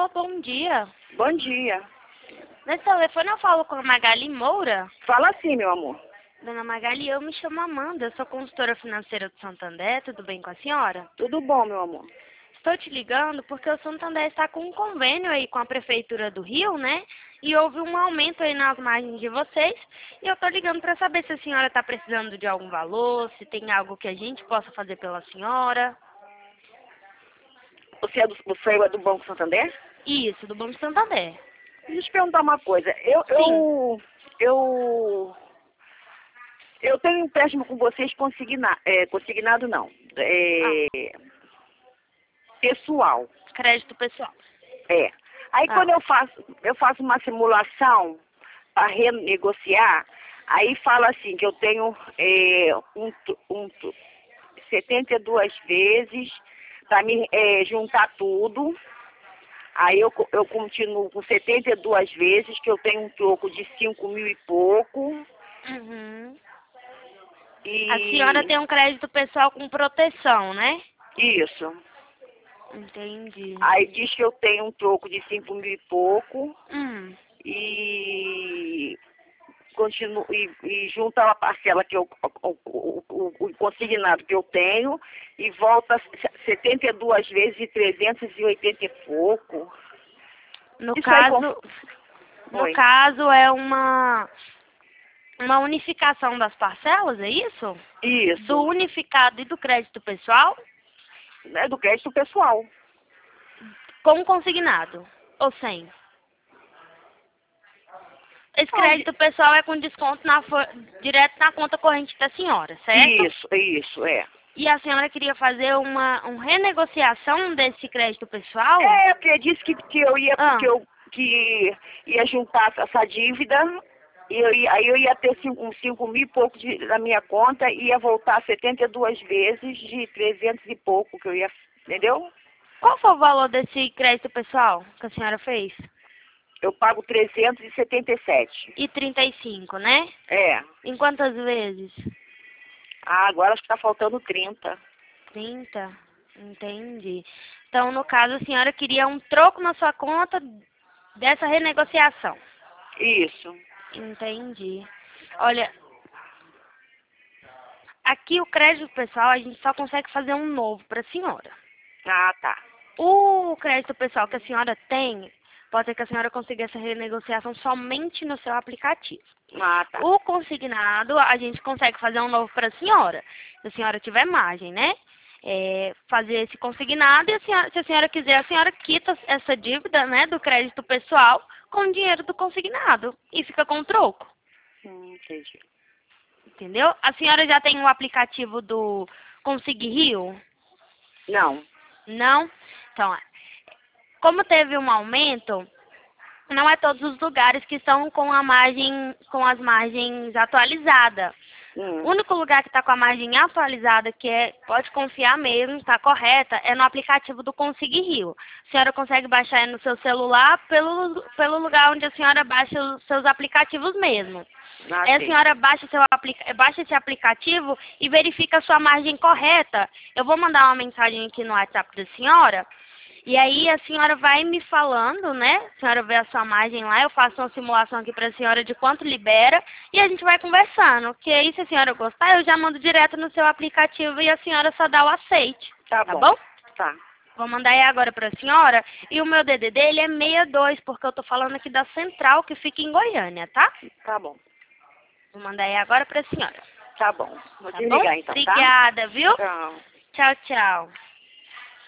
Alô, bom dia. Bom dia. Nesse telefone eu falo com a Magali Moura. Fala assim, meu amor. Dona Magali, eu me chamo Amanda, eu sou consultora financeira do Santander, tudo bem com a senhora? Tudo bom, meu amor? Estou te ligando porque o Santander está com um convênio aí com a Prefeitura do Rio, né? E houve um aumento aí nas margens de vocês. E eu estou ligando para saber se a senhora está precisando de algum valor, se tem algo que a gente possa fazer pela senhora. Você é do Banco Santander? Isso, do Banco Santander. Deixa eu te perguntar uma coisa. Sim. Eu tenho um empréstimo com vocês consignado não. Pessoal. Crédito pessoal. É. Aí quando eu faço uma simulação para renegociar, aí fala assim que eu tenho 72 vezes para me juntar tudo. Aí eu continuo com 72 vezes, que eu tenho um troco de 5.000 e pouco. Uhum. E... A senhora tem um crédito pessoal com proteção, né? Isso. Entendi. Aí diz que eu tenho um troco de 5.000 e pouco. E continuo e junta a parcela que o consignado que eu tenho e volta 72 vezes de 380 e pouco. No Isso caso é uma unificação das parcelas, é isso? Isso. Do unificado e do crédito pessoal? É do crédito pessoal. Com consignado ou sem? Esse crédito pessoal é com desconto direto na conta corrente da senhora, certo? Isso, é. E a senhora queria fazer uma renegociação desse crédito pessoal? É, porque disse que eu ia, que ia juntar essa dívida, e aí eu ia ter uns 5.000 e pouco na minha conta e ia voltar 72 vezes de 300 e pouco que eu ia, entendeu? Qual foi o valor desse crédito pessoal que a senhora fez? Eu pago 377. E 35, né? É. Em quantas vezes? Agora acho que tá faltando 30. 30? Entendi. Então, no caso, a senhora queria um troco na sua conta dessa renegociação. Isso. Entendi. Olha, aqui o crédito pessoal a gente só consegue fazer um novo para a senhora. Ah, tá. O crédito pessoal que a senhora tem, pode ser que a senhora consiga essa renegociação somente no seu aplicativo. Ah, tá. O consignado, a gente consegue fazer um novo para a senhora, se a senhora tiver margem, né? Fazer esse consignado e se a senhora quiser, a senhora quita essa dívida, né, do crédito pessoal com o dinheiro do consignado e fica com o troco. Entendi. Entendeu? A senhora já tem o aplicativo do Consig Rio? Não. Não? Então, como teve um aumento, não é todos os lugares que estão com as margens atualizadas. O único lugar que está com a margem atualizada, pode confiar mesmo, está correta, é no aplicativo do Consig Rio. A senhora consegue baixar no seu celular pelo lugar onde a senhora baixa os seus aplicativos mesmo. Aí a senhora baixa esse aplicativo e verifica a sua margem correta. Eu vou mandar uma mensagem aqui no WhatsApp da senhora. E aí a senhora vai me falando, né? A senhora vê a sua margem lá, eu faço uma simulação aqui para a senhora de quanto libera e a gente vai conversando. Que aí, se a senhora gostar, eu já mando direto no seu aplicativo e a senhora só dá o aceite. Tá bom? Tá. Vou mandar aí agora para a senhora. E o meu DDD, ele é 62, porque eu tô falando aqui da central que fica em Goiânia, tá? Tá bom. Vou mandar aí agora para a senhora. Tá bom. Vou Tá desligar bom? então, tá? Obrigada, viu? Tchau. Tchau, tchau.